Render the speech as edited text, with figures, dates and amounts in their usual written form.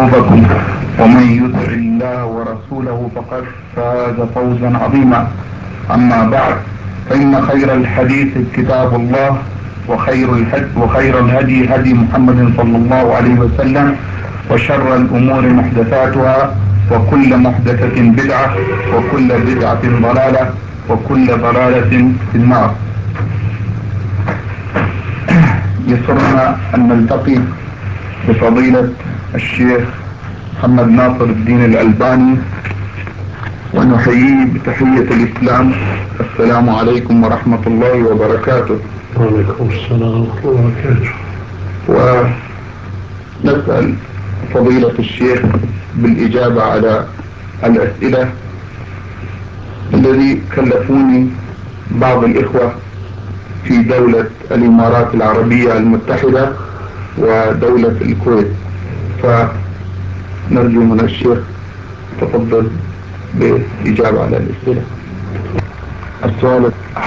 ذنوبكم ومن يطع الله ورسوله فقد فاز فوزا عظيما. أما بعد، فإن خير الحديث كتاب الله، وخير الهدي هدي محمد صلى الله عليه وسلم، وشر الأمور محدثاتها، وكل محدثة بدعة، وكل بدعة ضلالة، وكل ضلالة في النار. يسرنا أن نلتقي بفضيلة الشيخ محمد ناصر الدين الألباني ونحييه بتحية الإسلام. السلام عليكم ورحمة الله وبركاته. وعليكم السلام ورحمة الله وبركاته. ونسأل فضيلة الشيخ بالإجابة على الأسئلة الذي كلفوني بعض الإخوة في دولة الإمارات العربية المتحدة ودولة الكويت، فنرجو من الشيخ تفضل بالإجابة على الأسئلة. السؤال: